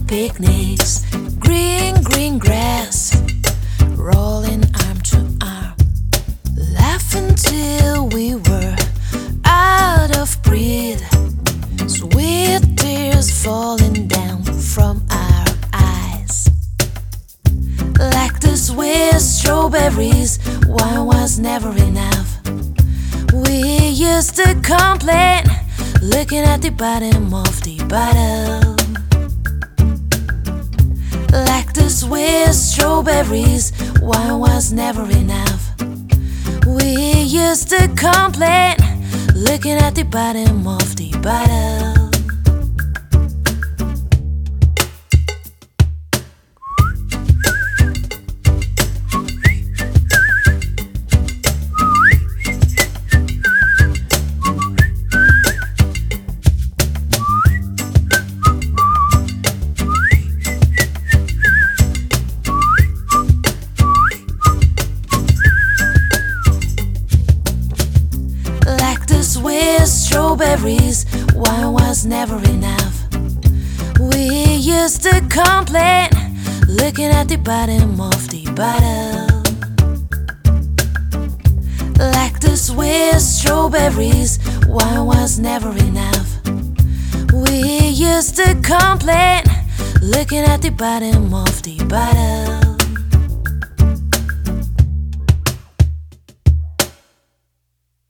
picnics, green, green grass, rolling arm to arm, laughing till we were out of breath, sweet tears falling down from our eyes. Like the sweet strawberries, wine was never enough. We used to complain, looking at the bottom of the bottle. Like the sweet strawberries, wine was never enough. We used to complain, looking at the bottom of the bottle. Sweet strawberries, wine was never enough. We used to complain, looking at the bottom of the bottle. Like the sweet strawberries, wine was never enough. We used to complain, looking at the bottom of the bottle.